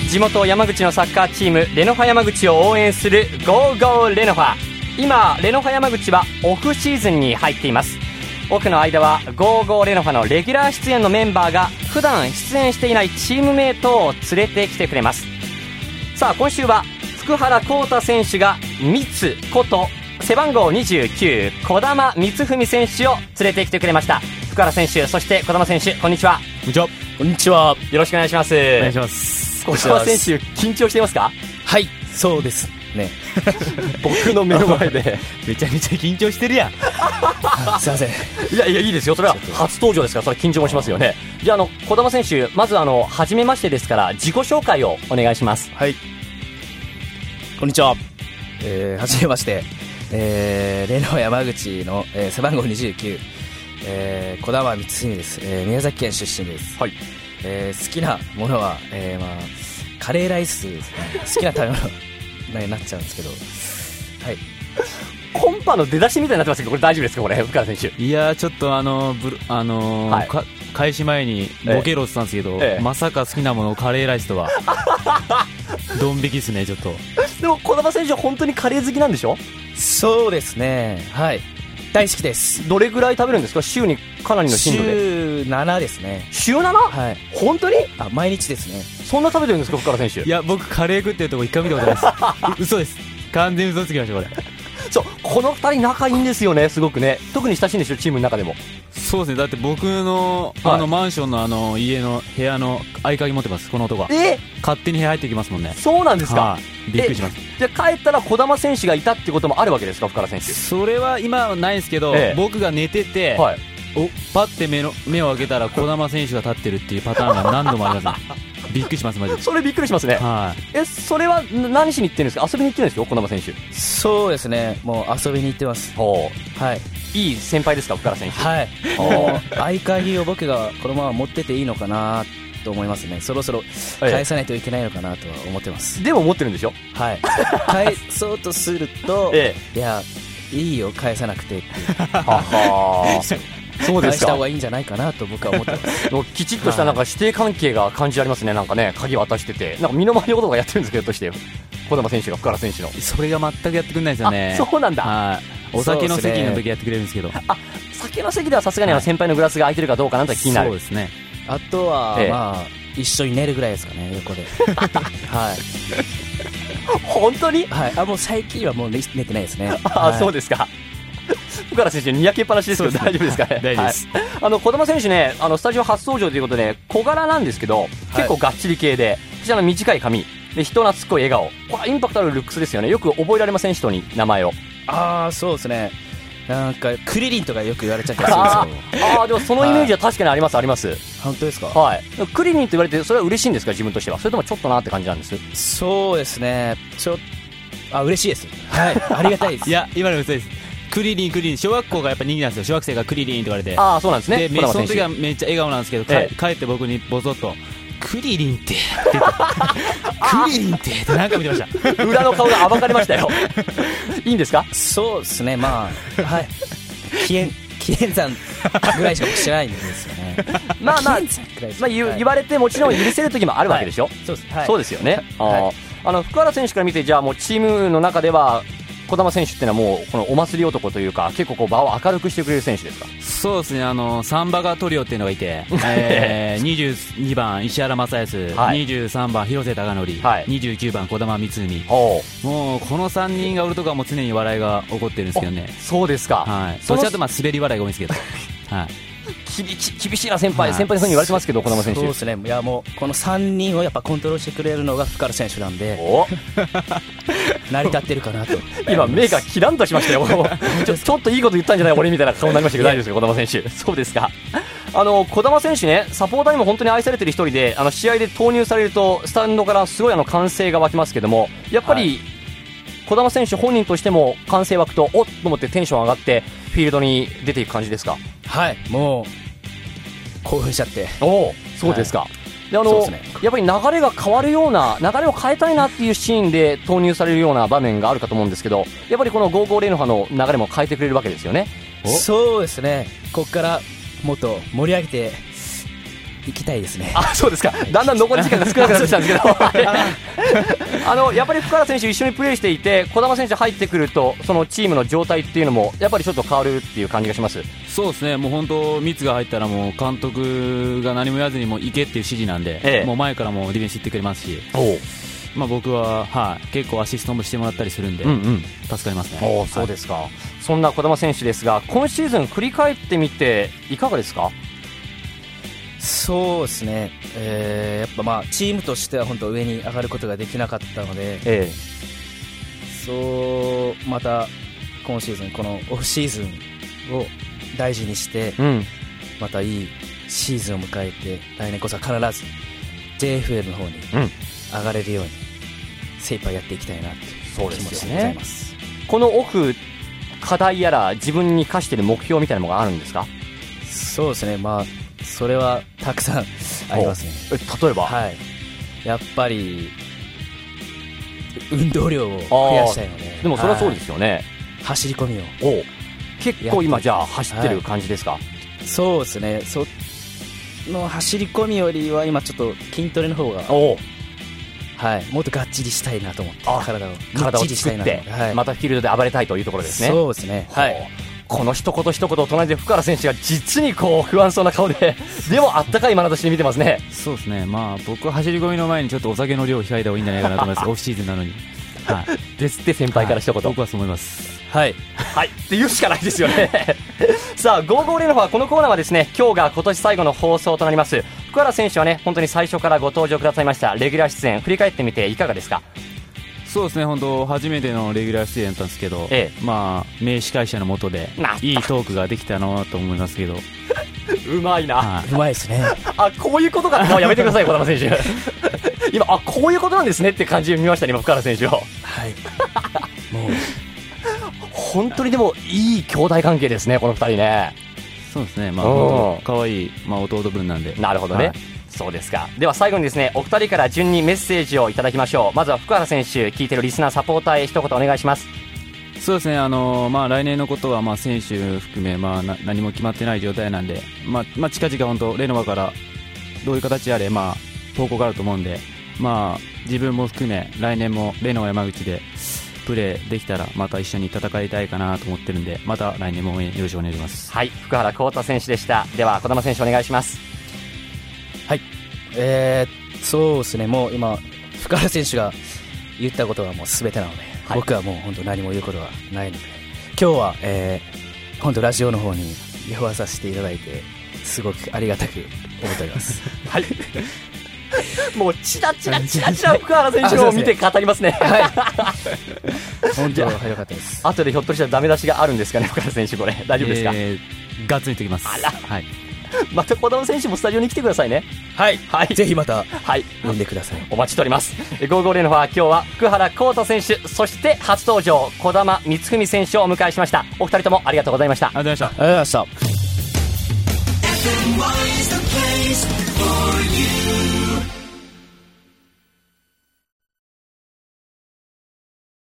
地元山口のサッカーチームレノファ山口を応援するゴーゴーレノファ。今レノファ山口はオフシーズンに入っています。オフの間はゴーゴーレノファのレギュラー出演のメンバーが普段出演していないチームメイトを連れてきてくれます。さあ今週は福原浩太選手が三つこと背番号29児玉光文選手を連れてきてくれました。福原選手、そして児玉選手、こんにちは。 こんにちは。 こんにちは。 よろしくお願いします。 お願いします。 児玉選手、緊張していますか？ はい、そうですね。 僕の目の前でめちゃめちゃ緊張してるやん。 すいません。 いやいいですよ、それは初登場ですから、それは緊張もしますよね。じゃあ児玉選手、まず初めましてですから自己紹介をお願いします。 はい、こんにちは。はじめまして、レノファ山口の、背番号29、児玉光文です。宮崎県出身です。 はい。 好きなものは、カレーライスですね。好きな食べ物になっちゃうんですけど、はい。 コンパの出だしみたいになってますけど、これ大丈夫ですか、これ福原選手。 いやちょっとはい、 開始前にボケろって言ったんですけど、まさか好きなものカレーライスとはドン引きですね。ちょっとでも児玉選手は本当にカレー好きなんでしょ？ そうですね、はい、大好きです。 どれぐらい食べるんですか？週にかなりの頻度で。 週7ですね。 週 7？ はい。 本当に？ 毎日ですね。 そんな食べてるんですか、福原選手。 いや僕カレー食ってるとこ一回見たことないです嘘です。完全に嘘つきましたこれ。 そう、この2人仲いいんですよね、すごくね。特に親しいんですよ、チームの中でも。 そうですね。だって僕のマンションの家の部屋の合鍵持ってます、この男は。勝手に部屋入ってきますもんね。 そうなんですか。 びっくりします。 じゃあ帰ったら児玉選手がいたってこともあるわけですか、福原選手。 それは今はないですけど、僕が寝てて、パッて目を開けたら児玉選手が立ってるっていうパターンが何度もありますね。びっくりしますマジで。 それびっくりしますね。それは何しに行ってるんですか？遊びに行ってるんですよ、児玉選手。 そうですね、もう遊びに行ってます。はい。 いい先輩ですか、福原選手。 はい。もう合鍵を僕がこのまま持ってていいのかなと思いますね。そろそろ返さないといけないのかなとは思ってます。 でも持ってるんでしょ？ はい。返そうとすると、いやいいよ返さなくてってそうですか。返した方がいいんじゃないかなと僕は思ってます。 きちっとしたなんか師弟関係が感じられますね。なんかね、鍵渡してて、なんか身の回りのことがやってるんですけど、として児玉選手が福原選手のそれが全くやってくれないですよね。 そうなんだ。 お酒の席の時やってくれるんですけど、 酒の席ではさすがに先輩のグラスが空いてるかどうかなんて気になる。 そうですね。あとは、まあ一緒に寝るぐらいですかね、横で。はい。 本当に？ はい。もう最近はもう寝てないですね。 そうですか。福原選手にやけっぱなしですけど大丈夫ですかね？ 大丈夫です。 児玉選手ね、スタジオ初登場ということで小柄なんですけど、結構がっちり系で、短い髪で人懐っこい笑顔、これインパクトあるルックスですよね。よく覚えられません？人に名前を。 そうですね。なんかクリリンとかよく言われちゃったりするんですよ。 でもそのイメージは確かにあります、あります。 本当ですか？ はい。クリリンと言われてそれは嬉しいんですか、自分としては。それともちょっとなって感じなんです？ そうですね、嬉しいです。はい。ありがたいです。 いや今の嘘です。クリリン小学校がやっぱ人気なんですよ。小学生がクリリンって言われて。 そうなんですね。 でその時はめっちゃ笑顔なんですけど、帰って僕にボソッとクリリンってクリリンって何か見てました。 裏の顔が暴かれましたよ。いいんですか？ そうですね、まあはい。紀元山ぐらいしか知らないんですよね。 言われてもちろん許せる時もあるわけでしょ。そうですよね。福原選手から見て、じゃあもうチームの中では児玉選手っていうのはもうこのお祭り男というか、結構場を明るくしてくれる選手ですか？ そうですね。サンバガトリオっていうのがいて、22番石原正康、23番広瀬貴則、29番児玉光文。もうこの3人がおるとかも常に笑いが起こってるんですけどね。 そうですか。 そっちだと滑り笑いが多いんですけど。 厳しいな先輩にそういう風に言われてますけど、児玉選手。 そうですね。いやもうこの3人をやっぱコントロールしてくれるのが福原選手なんで、成り立ってるかなと。 今目がキランとしましたよ。ちょっといいこと言ったんじゃない俺みたいな顔になりましたけど、大丈夫ですか児玉選手？そうですか。児玉選手ね、サポーターにも本当に愛されてる一人で、試合で投入されるとスタンドからすごい歓声が湧きますけども、やっぱり、児玉選手本人としても歓声湧くとおっと思ってテンション上がってフィールドに出ていく感じですか？ はい、もう興奮しちゃって。 そうですか。でやっぱり流れが変わるような、流れを変えたいなっていうシーンで投入されるような場面があるかと思うんですけど、やっぱりこのゴーゴーレノファの流れも変えてくれるわけですよね。 そうですね。ここからもっと盛り上げて行きたいですね。 あ、そうですか。だんだん残り時間が少なくなってきたんですけどやっぱり福原選手一緒にプレーしていて、児玉選手入ってくるとそのチームの状態っていうのもやっぱりちょっと変わるっていう感じがします。 そうですね、もう本当ミツが入ったらもう監督が何も言わずにもう行けっていう指示なんで、もう前からもうディフェンス行ってくれますし、僕は、結構アシストもしてもらったりするんで、助かりますね。 そうですか。そんな児玉選手ですが、今シーズン振り返ってみていかがですか？ そうですね、やっぱチームとしては本当上に上がることができなかったので、また今シーズンこのオフシーズンを大事にして、またいいシーズンを迎えて、来年こそは必ず JFL の方に上がれるように精一杯やっていきたいなっていう気持ちでございます。 このオフ課題やら自分に課している目標みたいなものがあるんですか？ そうですね、それはたくさんありますね。 例えば、 やっぱり運動量を増やしたいので。 でもそれはそうですよね。 走り込みを結構今じゃあ走ってる感じですか？ そうですね、その走り込みよりは今ちょっと筋トレの方がもっとがっちりしたいなと思って、体を作って、またフィールドで暴れたいというところですね。 そうですね、 この一言一言隣で福原選手が実に不安そうな顔ででもあったかい眼差しで見てますね。 そうですね、僕は走り込みの前にちょっとお酒の量を控えた方がいいんじゃないかなと思いますオフシーズンなのに。 ですって先輩から一言。 僕はそう思います。 って言うしかないですよねさあ、ゴーゴーレノファ、このコーナーはですね、今日が今年最後の放送となります。福原選手はね、本当に最初からご登場くださいましたレギュラー出演、振り返ってみていかがですか？ そうですね、本当初めてのレギュラー出演だったんですけど、名司会者の下でいいトークができたなと思いますけどうまいな、 うまいですね。 こういうことかってやめてください児玉選手今こういうことなんですねって感じで見ましたね、今福原選手を。もう本当にでもいい兄弟関係ですね、この2人ね。 そうですね、可愛い弟分なんで。 なるほどね、そうですか。では最後にですね、お二人から順にメッセージをいただきましょう。まずは福原選手、聞いてるリスナーサポーターへ一言お願いします。 そうですね、来年のことは選手含め、何も決まってない状態なんで、近々本当レノファからどういう形であれ、投稿があると思うんで、自分も含め来年もレノファ山口でプレーできたらまた一緒に戦いたいかなと思ってるんで、また来年も応援よろしくお願いします。 福原幸太選手でした。では児玉選手お願いします。 そうですね、もう今福原選手が言ったことがもう全てなので、僕はもう本当何も言うことはないので、今日は、本当ラジオの方に呼ばさせていただいてすごくありがたく思っておりますもうチラチラ福原選手を見て語りますね本当は良かったです。 後でひょっとしたらダメ出しがあるんですかね、福原選手、これ大丈夫ですか？ ガッツリときます。 また児玉選手もスタジオに来てくださいね。 ぜひまた呼んでください。 お待ちしております。ゴーゴーレノファ、今日は福原幸太選手、そして初登場児玉光文選手をお迎えしました。お二人ともありがとうございました。 ありがとうございました。 FM is the place for you.